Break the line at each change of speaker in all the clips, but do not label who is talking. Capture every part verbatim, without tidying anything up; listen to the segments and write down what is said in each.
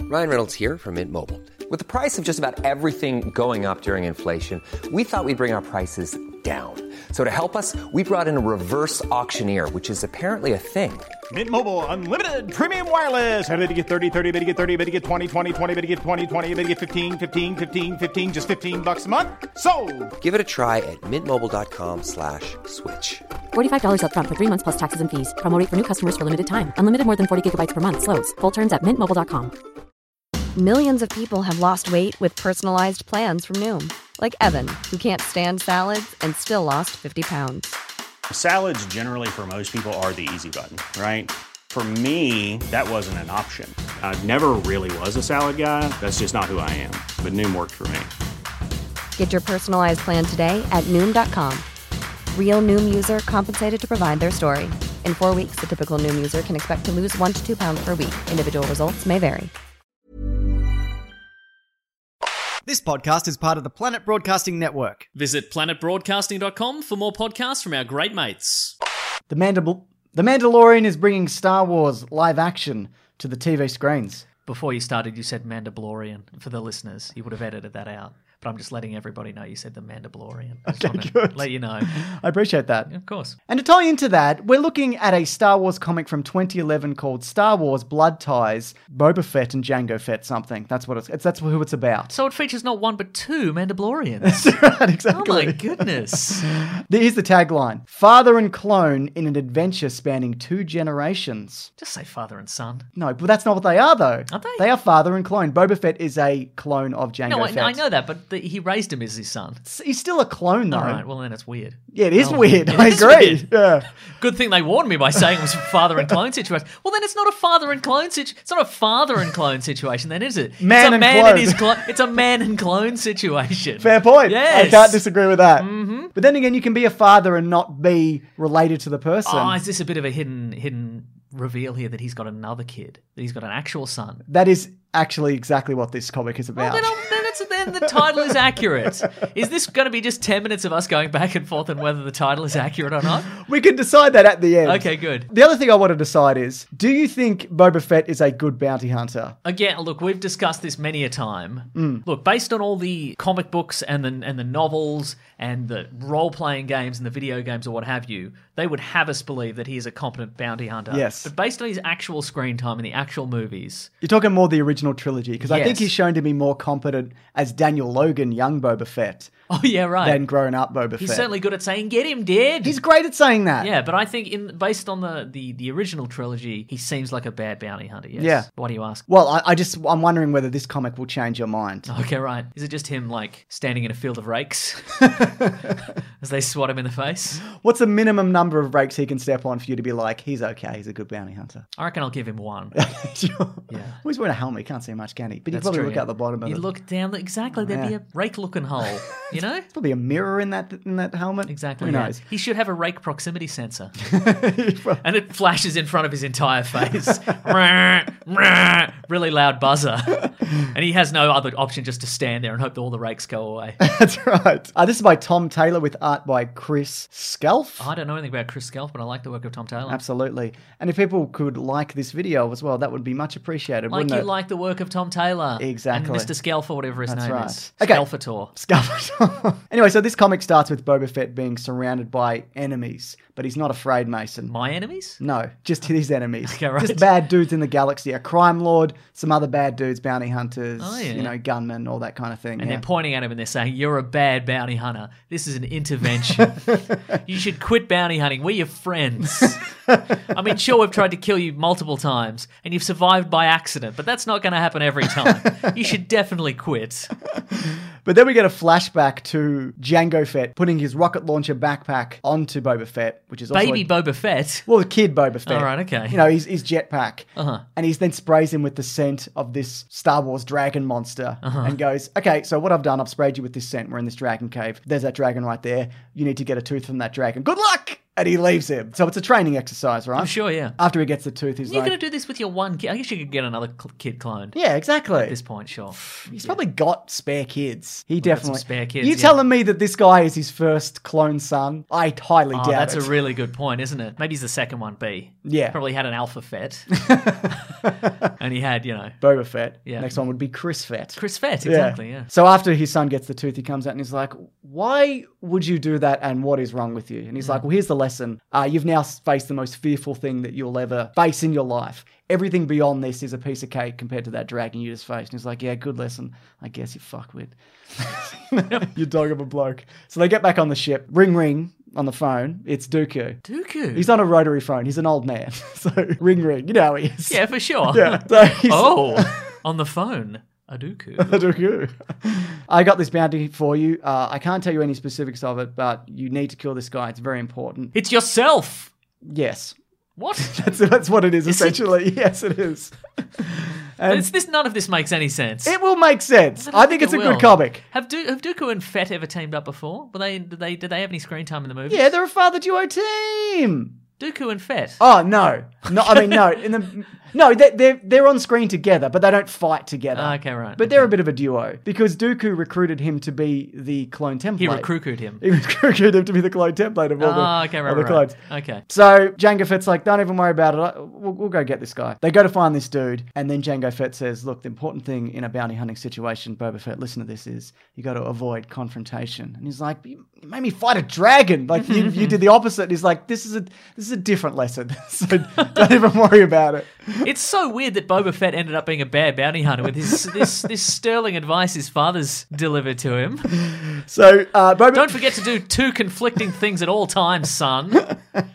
Ryan Reynolds here from Mint Mobile. With the price of just about everything going up during inflation, we thought we'd bring our prices down. So to help us, we brought in a reverse auctioneer, which is apparently a thing.
Mint Mobile Unlimited Premium Wireless. How to get thirty, thirty, how to get thirty, how to get twenty, twenty, twenty, how to get twenty, twenty, how to get fifteen, fifteen, fifteen, fifteen, just fifteen bucks a month? Sold!
Give it a try at mintmobile.com slash switch.
forty-five dollars up front for three months plus taxes and fees. Promo rate for new customers for limited time. Unlimited more than forty gigabytes per month. Slows full terms at mint mobile dot com.
Millions of people have lost weight with personalized plans from Noom. Like Evan, who can't stand salads and still lost fifty pounds.
Salads generally for most people are the easy button, right? For me, that wasn't an option. I never really was a salad guy. That's just not who I am. But Noom worked for me.
Get your personalized plan today at Noom dot com. Real Noom user compensated to provide their story. In four weeks, the typical Noom user can expect to lose one to two pounds per week. Individual results may vary.
This podcast is part of the Planet Broadcasting Network.
Visit planet broadcasting dot com for more podcasts from our great mates.
The, Mandal- the Mandalorian is bringing Star Wars live action to the T V screens.
Before you started, you said Mandalorian. For the listeners, you would have edited that out. But I'm just letting everybody know you said the Mandalorian. I just
Okay,
want to
good.
let you know.
I appreciate that.
Of course.
And to tie into that, we're looking at a Star Wars comic from twenty eleven called Star Wars Blood Ties, Boba Fett and Jango Fett something. That's what it's, it's that's who it's about.
So it features not one but two Mandalorians.
That's right, exactly.
Oh my goodness.
Here's the tagline. Father and clone in an adventure spanning two generations.
Just say father and son.
No, but that's not what they are, though.
Are they?
They are father and clone. Boba Fett is a clone of Jango
No, I,
Fett.
I know that, but the, he raised him as his son.
He's still a clone, though.
All right, well then it's weird.
Yeah, it is
Oh,
weird.
it
I
is
agree.
weird.
Yeah.
Good thing they warned me by saying it was a father and clone situation. Well, then it's not a father and clone situation. It's not a father and clone situation, then, is it?
Man
it's a
and
man
clone.
and his clone. It's a man and clone situation.
Fair point.
Yes.
I can't disagree with that. Mm-hmm. But then again, you can be a father and not be related to the person.
Oh, is this a bit of a hidden hidden reveal here that he's got another kid? That he's got an actual son?
That is actually exactly what this comic is
Well,
about.
then, I'll- then, it's, then the title is accurate. Is this going to be just ten minutes of us going back and forth on whether the title is accurate or not?
We can decide that at the end.
Okay, good.
The other thing I want to decide is, do you think Boba Fett is a good bounty hunter?
Again, look, we've discussed this many a time.
Mm.
Look, based on all the comic books and the and the novels and the role-playing games and the video games or what have you, they would have us believe that he is a competent bounty hunter.
Yes.
But based on his actual screen time in the actual movies...
You're talking more the original trilogy, because I think
Yes.
he's shown to be more competent as Daniel Logan, young Boba Fett,
Oh, yeah, right.
than grown up Boba
He's
Fett.
certainly good at saying, get him dead!
He's great at saying that.
Yeah, but I think in based on the, the, the original trilogy, he seems like a bad bounty hunter, yes.
Yeah.
Why do you ask?
Well, I, I just, I'm wondering whether this comic will change your mind.
Okay, right. Is it just him, like, standing in a field of rakes as they swat him in the face?
What's the minimum number of rakes he can step on for you to be like, he's okay, he's a good bounty hunter?
I reckon I'll give him one.
Sure.
Yeah.
Well, he's wearing a helmet, he can't see much, can he? But you
That's
probably
true,
look
yeah.
out the bottom of
You
it.
look down, exactly, there'd be
Yeah.
a rake-looking hole, you know?
Probably a mirror in that in that helmet.
Exactly.
Who
yeah.
knows?
He should have a rake proximity sensor. And it flashes in front of his entire face. Really loud buzzer. And he has no other option just to stand there and hope that all the rakes go away.
That's right. Uh, this is by Tom Taylor with art by Chris Skelf.
I don't know anything about Chris Skelf, but I like the work of Tom Taylor.
Absolutely. And if people could like this video as well, that would be much appreciated,
Like
wouldn't
you
it?
like the work of Tom Taylor.
Exactly.
And Mister Skelf or whatever his
That's
name
right.
is.
Okay.
Skelfator.
Skelf. Anyway, so this comic starts with Boba Fett being surrounded by enemies, but he's not afraid, Mason.
My enemies?
No, just his enemies.
Okay, right.
Just bad dudes in the galaxy. A crime lord, some other bad dudes, bounty hunters,
Oh, yeah.
you know, gunmen, all that kind of thing.
And
yeah.
they're pointing at him and they're saying, you're a bad bounty hunter. This is an intervention. You should quit bounty hunting. We're your friends. I mean, sure, we've tried to kill you multiple times and you've survived by accident, but that's not going to happen every time. You should definitely quit.
But then we get a flashback to Jango Fett putting his rocket launcher backpack onto Boba Fett, which is also
Baby
a,
Boba Fett.
well, the kid Boba Fett.
All right, okay.
You know, his, his jetpack.
Uh-huh.
And he then sprays him with the scent of this Star Wars dragon monster
Uh-huh.
and goes, okay, so what I've done, I've sprayed you with this scent. We're in this dragon cave. There's that dragon right there. You need to get a tooth from that dragon. Good luck! And he leaves him. So it's a training exercise, right?
I'm sure, yeah.
After he gets the tooth, he's
You're
like...
going to do this with your one kid. I guess you could get another cl- kid cloned
Yeah, exactly.
at this point, sure.
He's probably got spare kids. He
got some
definitely...
spare kids,
You
yeah.
telling me that this guy is his first clone son? I highly
Oh,
doubt
that's
it.
a really good point, isn't it? Maybe he's the second one, B.
Yeah.
Probably had an Alpha Fett. And he had, you know,
Boba Fett.
Yeah.
Next one would be Chris Fett.
Chris Fett, exactly, yeah.
So after his son gets the tooth, he comes out and he's like, why would you do that and what is wrong with you? And he's like, well, here's the lesson. Uh, you've now faced the most fearful thing that you'll ever face in your life. Everything beyond this is a piece of cake compared to that dragon you just faced. And he's like, yeah, good lesson. I guess you fuckwit. You dog of a bloke. So they get back on the ship. Ring, ring on the phone. It's Dooku.
Dooku.
He's on a rotary phone. He's an old man. So ring, ring. You know how he is.
Yeah, for sure.
Yeah. So he's,
Oh, on the phone. A Dooku.
Dooku. I got this bounty for you. Uh, I can't tell you any specifics of it, but you need to kill this guy. It's very important.
It's yourself.
Yes.
What?
That's that's what it is,
Is it-
essentially. Yes, it is. And
It's, this none of this makes any sense.
it will make sense.
don't
I think it's
it
a good
will.
comic.
Have, du- have Dooku and Fett ever teamed up before? Were they did they did they have any screen time in the movie?
Yeah, they're a father duo team.
Dooku and Fett.
Oh no, no. I mean no. In the no, they they're they're on screen together, but they don't fight together.
Ah, okay, right,
But they're
okay.
a bit of a duo because Dooku recruited him to be the clone template.
He recruited him.
He recruited him to be the clone template of all
Ah,
the,
okay, right,
all the
right, right.
clones.
Okay.
So Jango Fett's like, don't even worry about it. I- We'll, we'll go get this guy. They go to find this dude, and then Jango Fett says, look, the important thing in a bounty hunting situation, Boba Fett, listen to this, is you got to avoid confrontation. And he's like, you you made me fight a dragon. Like, you, you did the opposite. And he's like, this is a this is a different lesson. So don't even worry about it.
It's so weird that Boba Fett ended up being a bad bounty hunter with his this this sterling advice his father's delivered to him.
So uh, Boba
Don't forget to do two conflicting things at all times, son.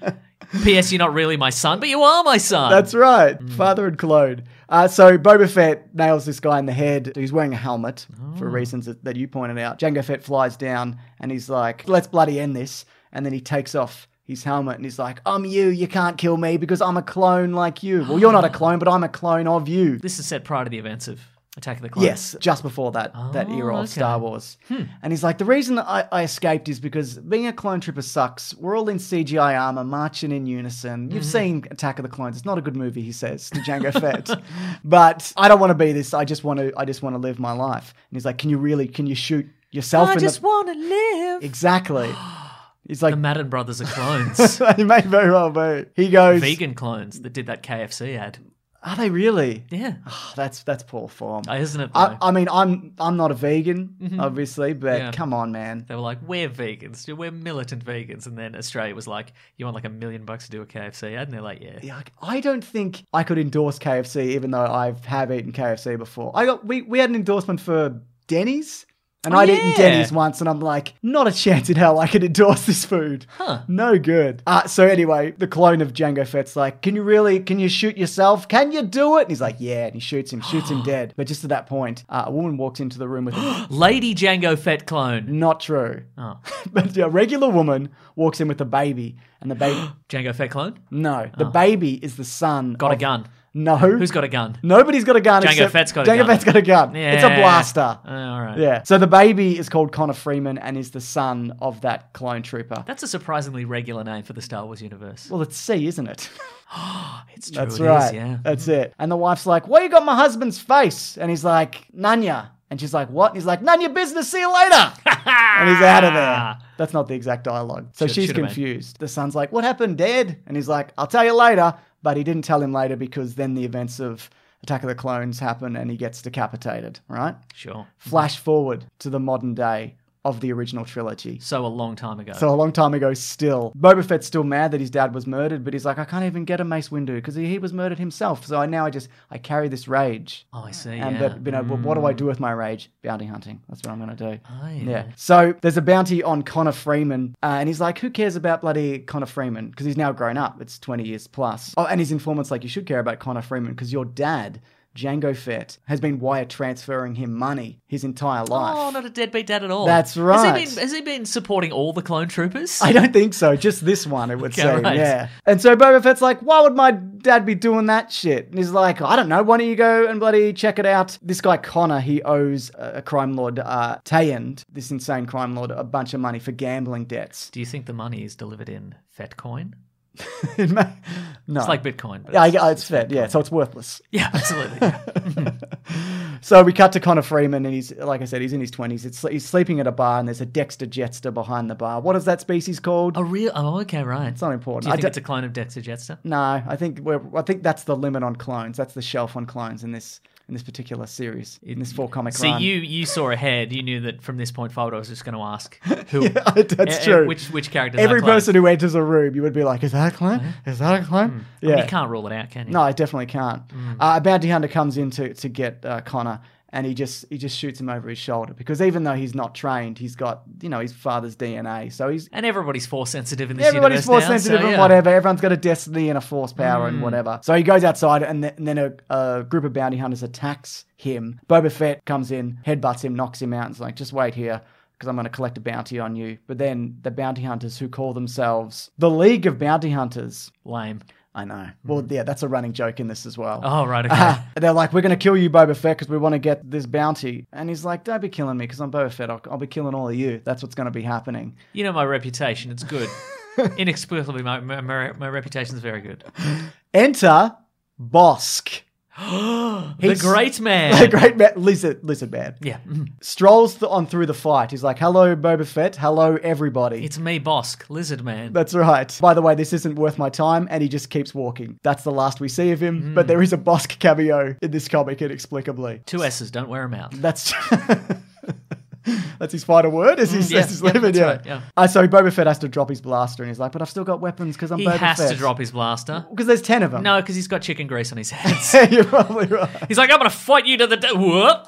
P S. You're not really my son, but you are my son.
That's right. Father and clone. Uh, so Boba Fett nails this guy in the head. He's wearing a helmet for reasons that, that you pointed out. Jango Fett flies down and he's like, let's bloody end this. And then he takes off his helmet and he's like, I'm you. You can't kill me because I'm a clone like you. Well, you're not a clone, but I'm a clone of you.
This is set prior to the events of Attack of the Clones.
Yes, just before that that era of
okay.
Star Wars. And he's like, the reason that I, I escaped is because being a clone trooper sucks. We're all in C G I armor, marching in unison. You've seen Attack of the Clones. It's not a good movie, he says to Jango Fett. But I don't want to be this. I just want to. I just want to live my life. And he's like, can you really? Can you shoot yourself?
I
in
just
the...
want to live.
Exactly. He's like,
The Madden brothers are clones.
he may very well be. He goes,
Vegan clones that did that K F C ad.
are they really?
Yeah.
Oh, that's that's poor form.
Oh, isn't it,
I,
though?
I mean, I'm I'm not a vegan, obviously, but
Yeah.
come on, man.
They were like, we're vegans. We're militant vegans. And then Australia was like, you want like a million bucks to do a K F C ad? And they're like, yeah.
Yeah, I don't think I could endorse K F C, even though I have eaten K F C before. I got we we had an endorsement for Denny's, and
Oh,
I'd
yeah.
eaten Denny's once, and I'm like, not a chance in hell I could endorse this food.
Huh.
No good. Uh, so anyway, the clone of Jango Fett's like, can you really, can you shoot yourself? Can you do it? And he's like, yeah, and he shoots him, shoots him dead. But just at that point, uh, a woman walks into the room with him.
Lady Jango Fett clone.
Not true.
Oh.
But a regular woman walks in with a baby, and the baby,
Jango Fett clone?
no, the baby is the son.
Got a
of-
gun.
No.
Who's got a gun?
Nobody's got a gun.
Jango
except
Fett's got a
Jango
gun.
Fett's got a gun. It's a
Yeah.
blaster.
Oh, all right.
Yeah. So the baby is called Connor Freeman and is the son of that clone trooper.
That's a surprisingly regular name for the Star Wars universe.
Well, it's C, isn't it?
It's true.
That's
it
right.
is, yeah.
That's it. And the wife's like, "Why you got my husband's face?" And he's like, "Nanya." And she's like, "What?" And he's like, "None your business. See you later." And he's out of there. That's not the exact dialogue. So
Should-
she's
should've been.
confused. The son's like, "What happened, Dad?" And he's like, "I'll tell you later." But he didn't tell him later because then the events of Attack of the Clones happen and he gets decapitated, right?
Sure.
Flash forward to the modern day of the original trilogy.
So a long time ago.
So a long time ago still. Boba Fett's still mad that his dad was murdered, but he's like, I can't even get a Mace Windu because he, he was murdered himself. So I now I just, I carry this rage.
oh, I see.
And
yeah.
but you know, but what do I do with my rage? Bounty hunting. That's what I'm gonna do.
Oh, yeah.
Yeah. So there's a bounty on Connor Freeman, uh, and he's like, "Who cares about bloody Connor Freeman? Because he's now grown up. It's twenty years plus." Oh, and his informant's like, "You should care about Connor Freeman because your dad Jango Fett has been wire transferring him money his entire life.
Oh, not a deadbeat dad at all.
That's right.
Has he been, has he been supporting all the clone troopers?
I don't think so. Just this one, it would
Okay,
seem.
right.
Yeah. And so Boba Fett's like, why would my dad be doing that shit? And he's like, I don't know. Why don't you go and bloody check it out? This guy, Connor, he owes a crime lord, uh, Tayend, this insane crime lord, a bunch of money for gambling debts.
Do you think the money is delivered in Fett coin?
It may- no.
It's like Bitcoin. But
Yeah, I-
it's,
it's Fett. Yeah, so it's worthless.
yeah, absolutely. Yeah.
So we cut to Connor Freeman, and he's, like I said, he's in his twenties. It's, he's sleeping at a bar, and there's a Dexter Jetster behind the bar. What is that species called?
A real? Oh, okay, right.
It's not important.
Do you
I
think
don't-
it's a clone of Dexter Jetster?
No, I think we're, I think that's the limit on clones. That's the shelf on clones in this in this particular series, in this four comic
See,
run.
you you saw ahead. You knew that from this point forward, I was just going to ask who.
Yeah, that's
eh,
true.
eh, Which which character?
Every person who enters a room, you would be like, "Is that a clone? Is that a clone?"
I
Yeah,
mean, you can't rule it out, can you?
no, I definitely can't. Uh, a bounty hunter comes in to to get uh, Connor, and he just he just shoots him over his shoulder because even though he's not trained, he's got you know his father's D N A, so he's
And everybody's force sensitive in this
everybody's
universe
force
now,
sensitive
so,
and
yeah.
whatever. Everyone's got a destiny and a force power and whatever. So he goes outside, and, th- and then a, a group of bounty hunters attacks him. Boba Fett comes in, headbutts him, knocks him out, and is like, "Just wait here, because I'm going to collect a bounty on you." But then the bounty hunters, who call themselves the League of Bounty Hunters,
Lame.
I know. Well, yeah, that's a running joke in this as well.
Oh, right, okay.
Uh, they're like, "We're going to kill you, Boba Fett, because we want to get this bounty." And he's like, "Don't be killing me, because I'm Boba Fett. I'll, I'll be killing all of you. That's what's going to be happening."
You know my reputation. It's good. Inexplicably, my, my, my, my reputation's very good.
Enter Bosk.
The
He's-
great man.
The great man, lizard, lizard man.
Yeah.
Strolls th- on through the fight. He's like, "Hello, Boba Fett. Hello, everybody."
It's me, Bosk, Lizard Man.
That's right. By the way, this isn't worth my time, and he just keeps walking. That's the last we see of him, but there is a Bosk cameo in this comic, inexplicably.
Two S's, don't wear them out.
That's... That's his final word as he
Mm, yeah,
says he's
yeah,
leaving.
that's
Yeah.
right, yeah.
Uh, so Boba Fett has to drop his blaster, and he's like, "But I've still got weapons because I'm
He
Boba
has
Fett."
to drop his blaster.
Because there's ten of them.
No, because he's got chicken grease on his hands.
You're probably right.
He's like, I'm going to fight you to the... De- Whoop.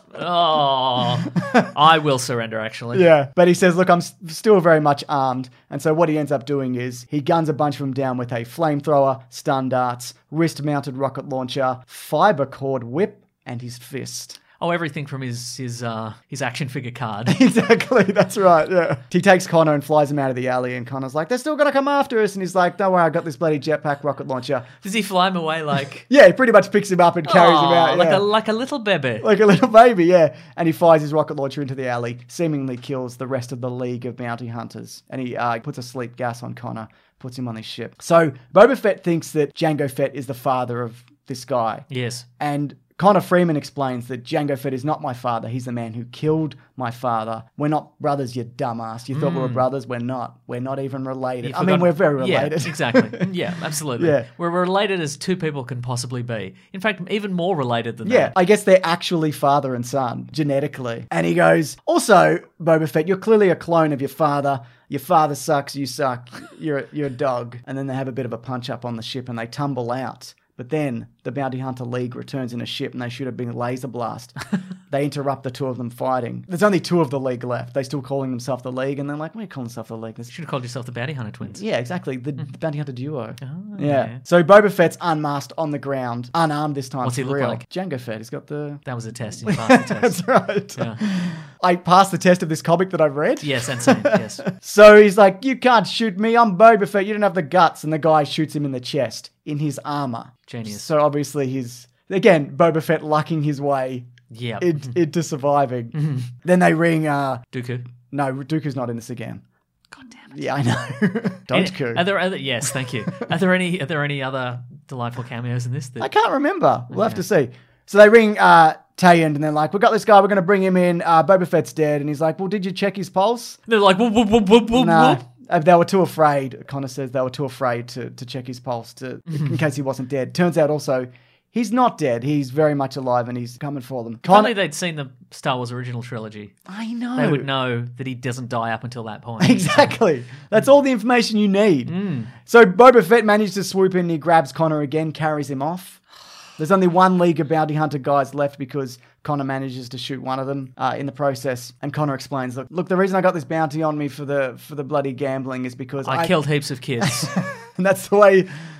Oh. I will surrender, actually.
Yeah, but he says, "Look, I'm s- still very much armed." And so what he ends up doing is he guns a bunch of them down with a flamethrower, stun darts, wrist-mounted rocket launcher, fiber cord whip, and his fist.
Oh, everything from his his uh, his action figure card.
Exactly, that's right, yeah. He takes Connor and flies him out of the alley, and Connor's like, "They're still going to come after us." And he's like, "Don't worry, I got this bloody jetpack rocket launcher."
Does he fly him away like...
Yeah, he pretty much picks him up and carries him
Aw,
out.
like
yeah.
a like a little baby.
Like a little baby, yeah. And he fires his rocket launcher into the alley, seemingly kills the rest of the League of Bounty Hunters. And he uh, puts a sleep gas on Connor, puts him on his ship. So Boba Fett thinks that Jango Fett is the father of this guy.
Yes.
And Connor Freeman explains that Jango Fett is not my father. He's the man who killed my father. We're not brothers, you dumbass. You thought we were brothers. We're not. We're not even related.
You
I mean,
forgot-
we're very related.
Yeah, exactly. Yeah, absolutely.
Yeah.
We're related as two people can possibly be. In fact, even more related than
Yeah,
that.
I guess they're actually father and son, genetically. And he goes, "Also, Boba Fett, you're clearly a clone of your father. Your father sucks, you suck, you're, you're a dog." And then they have a bit of a punch-up on the ship and they tumble out. But then the Bounty Hunter League returns in a ship and they shoot a big laser blast. They interrupt the two of them fighting. There's only two of the League left. They still calling themselves the League, and they're like, "What are you calling yourself the League?" This
You should have called yourself the Bounty Hunter Twins.
Yeah, exactly. The Bounty Hunter duo. yeah.
yeah.
So Boba Fett's unmasked on the ground, unarmed this time.
What's he
for
look
real.
like?
Jango Fett. He's got the...
That was a test. You passed the test.
That's right.
Yeah.
I passed the test of this comic that I've read.
Yes, and same. Yes.
So he's like, "You can't shoot me. I'm Boba Fett. You don't have the guts." And the guy shoots him in the chest in his armor.
Genius.
So obviously he's, again, Boba Fett lucking his way
Yeah.
in, into surviving. Then they ring, uh,
Dooku.
no, Dooku's not in this again.
God damn it.
Yeah, I know. Don't
Any-
coup.
Are there other? Yes, thank you. Are there any? Are there any other delightful cameos in this? That,
I can't remember. We'll have to see. So they ring uh, Tayend and they're like, "We got this guy. We're going to bring him in. Uh, Boba Fett's dead." And he's like, "Well, did you check his pulse?"
They're like, whoop, whoop, whoop, whoop, whoop,
No.
whoop.
Uh, They were too afraid. Connor says they were too afraid to, to check his pulse to in case he wasn't dead. Turns out also he's not dead. He's very much alive and he's coming for them.
If only
Connor,
they'd seen the Star Wars original trilogy,
I know.
they would know that he doesn't die up until that point.
Exactly. That's all the information you need. So Boba Fett managed to swoop in. He grabs Connor again, carries him off. There's only one League of Bounty Hunter guys left because Connor manages to shoot one of them uh, in the process. And Connor explains, look, look, the reason I got this bounty on me for the for the bloody gambling is because
I,
I
killed heaps of kids.
and that's the way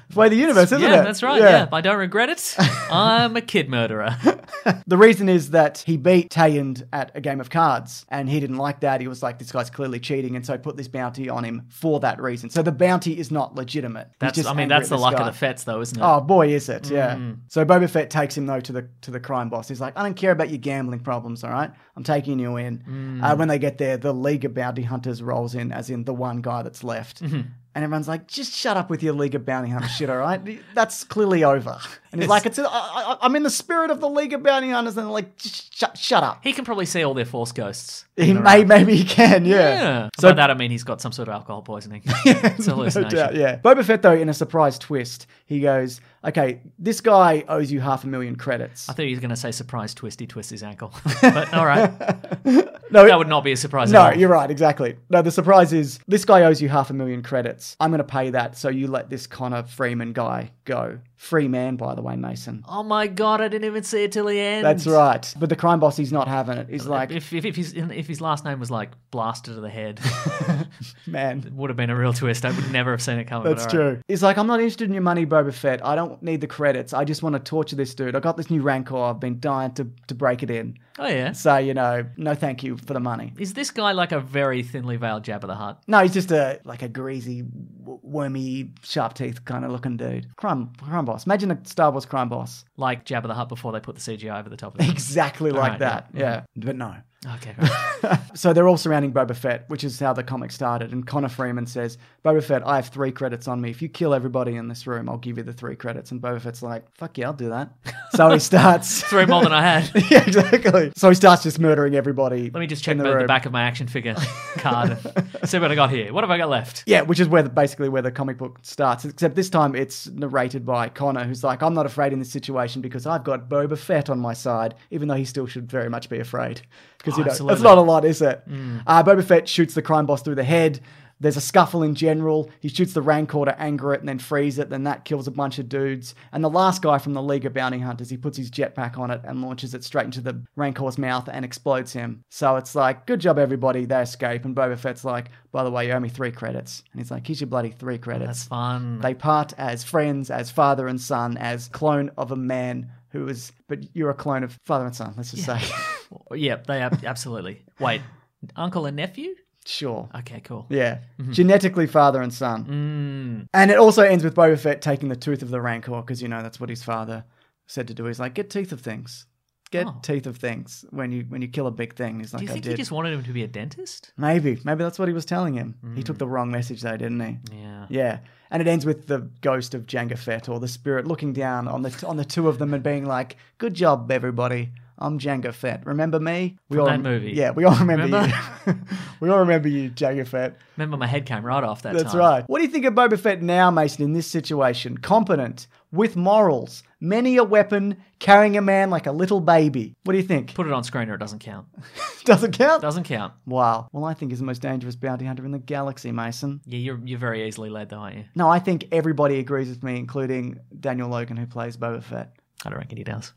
It's the way of the universe, isn't
yeah,
it?
that's right. Yeah. I don't regret it. I'm a kid murderer.
The reason is that he beat Tayand at a game of cards, and he didn't like that. He was like, this guy's clearly cheating, and so put this bounty on him for that reason. So the bounty is not legitimate. He's
That's,
just
I mean,
angry
that's
at
the
this
luck
guy.
of the Fets, though, isn't it?
Oh boy, is it? Yeah.
Mm.
So Boba Fett takes him though to the to the crime boss. He's like, I don't care about your gambling problems. All right, I'm taking you in.
Mm.
Uh, when they get there, the League of Bounty Hunters rolls in, as in the one guy that's left.
Mm-hmm.
And everyone's like, just shut up with your League of Bounty Hunters shit, all right? That's clearly over. And he's like, it's, I, I, I'm in the spirit of the League of Bounty Hunters. And they're like, just shut, shut up.
He can probably see all their Force ghosts.
He may, maybe he can, yeah.
Yeah.
So
By that, I mean he's got some sort of alcohol poisoning. It's a
no
hallucination.
doubt, yeah. Boba Fett, though, in a surprise twist, he goes, okay, this guy owes you half a million credits.
I thought he was going to say surprise twist, he twists his ankle. But all right.
No,
That would not be a surprise
No,
at all.
you're right, exactly. No, the surprise is this guy owes you half a million credits. I'm going to pay that, so you let this Connor Freeman guy go. Free man, by the way, Mason.
Oh my God, I didn't even see it till the end.
That's right. But the crime boss, he's not having it. He's like,
If, if, if, his, if his last name was like Blaster to the Head,
man,
it would have been a real twist. I would never have seen it coming.
that's
but all right.
true. He's like, I'm not interested in your money, Boba Fett. I don't need the credits. I just want to torture this dude. I got this new Rancor. I've been dying to, to break it in.
Oh, yeah.
So, you know, no thank you for the money.
Is this guy like a very thinly veiled Jabba the Hutt?
No, he's just a like a greasy, w- wormy, sharp teeth kind of looking dude. Crime, crime boss. Imagine a Star Wars crime boss.
Like Jabba the Hutt before they put the C G I over the top of it.
Exactly like
right,
that.
yeah.
Yeah. But no.
Okay, great.
So they're all surrounding Boba Fett, which is how the comic started. And Connor Freeman says, Boba Fett, I have three credits on me. If you kill everybody in this room, I'll give you the three credits. And Boba Fett's like, fuck yeah, I'll do that. So he starts...
Three more than I had.
Yeah, exactly. So he starts just murdering everybody.
Let me just check
in
the,
the,
the
room.
back of my action figure card and see what I got here. What have I got left?
Yeah, which is where the, basically where the comic book starts. Except this time it's narrated by Connor, who's like, I'm not afraid in this situation because I've got Boba Fett on my side, even though he still should very much be afraid. Because,
Oh,
you know,
absolutely.
that's not a lot, is it? Mm. Uh, Boba Fett shoots the crime boss through the head. There's a scuffle in general. He shoots the Rancor to anger it and then freeze it. Then that kills a bunch of dudes. And the last guy from the League of Bounty Hunters, he puts his jetpack on it and launches it straight into the Rancor's mouth and explodes him. So it's like, good job, everybody. They escape. And Boba Fett's like, by the way, you owe me three credits. And he's like, here's your bloody three credits.
That's fun.
They part as friends, as father and son, as clone of a man who is, but you're a clone of father and son, let's just say.
Yeah, they ab- absolutely. Wait, uncle and nephew?
Sure.
Okay, cool.
Yeah. Genetically father and son. Mm. And it also ends with Boba Fett taking the tooth of the Rancor, because, you know, that's what his father said to do. He's like, get teeth of things. Get
Oh.
teeth of things when you when you kill a big thing. He's like,
Do you think
I
he
did.
just wanted him to be a dentist?
Maybe. Maybe that's what he was telling him. He took the wrong message though, didn't he?
Yeah.
Yeah. And it ends with the ghost of Jango Fett, or the spirit, looking down on the on the two of them and being like, good job, everybody. I'm Jango Fett. Remember me? We
From
all
that movie.
Yeah, we all remember,
Remember?
you. We all remember you, Jango Fett.
Remember, my head came right off that
That's
time.
right. What do you think of Boba Fett now, Mason, in this situation? Competent, with morals, many a weapon, carrying a man like a little baby. What do you think?
Put it on screen or it doesn't count.
Doesn't count?
Doesn't count.
Wow. Well, I think he's the most dangerous bounty hunter in the galaxy, Mason.
Yeah, you're you're very easily led though, aren't you?
No, I think everybody agrees with me, including Daniel Logan, who plays Boba Fett.
I don't reckon he does.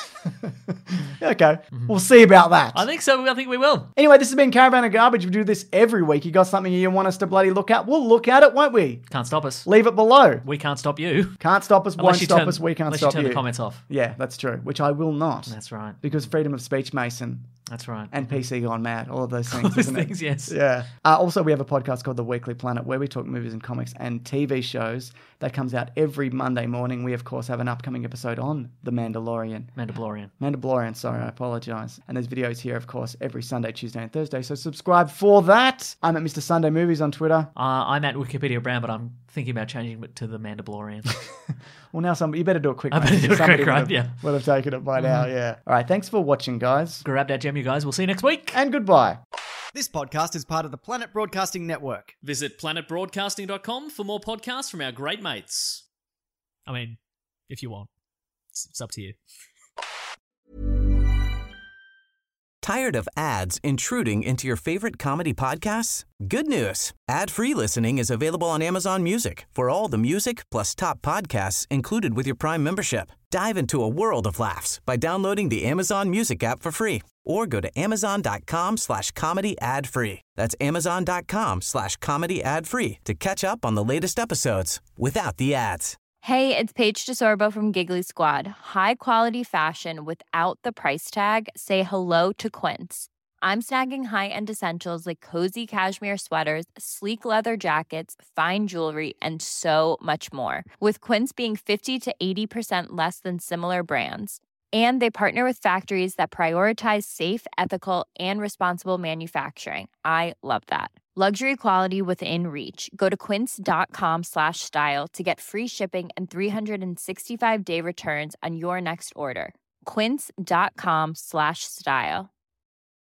Okay, we'll see about that.
I think so. I think we will.
Anyway, this has been Caravan of Garbage. We do this every week. You got something you want us to bloody look at? We'll look at it, won't we?
Can't stop us.
Leave it below.
We can't stop you.
Can't stop us, won't
you
stop
turn,
us, we can't
unless
stop
you turn
you.
the comments off.
Yeah, that's true, which I will not.
That's right.
Because freedom of speech, Mason,
That's right.
and P C gone mad, all of those things,
Those
isn't
things,
it?
yes.
Yeah. Uh, also, we have a podcast called The Weekly Planet where we talk movies and comics and T V shows. That comes out every Monday morning. We, of course, have an upcoming episode on The Mandalorian.
Mandalorian.
Mandalorian, sorry, I apologise. And there's videos here, of course, every Sunday, Tuesday, and Thursday. So subscribe for that. I'm at Mister Sunday Movies on Twitter.
Uh, I'm at Wikipedia Brown, but I'm thinking about changing it to the Mandalorian.
Well, now somebody, you better do it quick.
I better
mate.
do it
Somebody
quick, right?
would have-
Yeah.
would have taken it by now, yeah. All right, thanks for watching, guys.
Grab that gem, you guys. We'll see you next week.
And goodbye.
This podcast is part of the Planet Broadcasting Network.
Visit planet broadcasting dot com for more podcasts from our great mates.
I mean, if you want. It's, it's up to you.
Tired of ads intruding into your favorite comedy podcasts? Good news. Ad-free listening is available on Amazon Music for all the music plus top podcasts included with your Prime membership. Dive into a world of laughs by downloading the Amazon Music app for free or go to amazon.com slash comedy ad free. That's amazon.com slash comedy ad free to catch up on the latest episodes without the ads.
Hey, it's Paige DeSorbo from Giggly Squad. High quality fashion without the price tag. Say hello to Quince. I'm snagging high-end essentials like cozy cashmere sweaters, sleek leather jackets, fine jewelry, and so much more. With Quince being fifty to eighty percent less than similar brands. And they partner with factories that prioritize safe, ethical, and responsible manufacturing. I love that. Luxury quality within reach. Go to quince.com slash style to get free shipping and three sixty-five day returns on your next order. Quince.com slash style.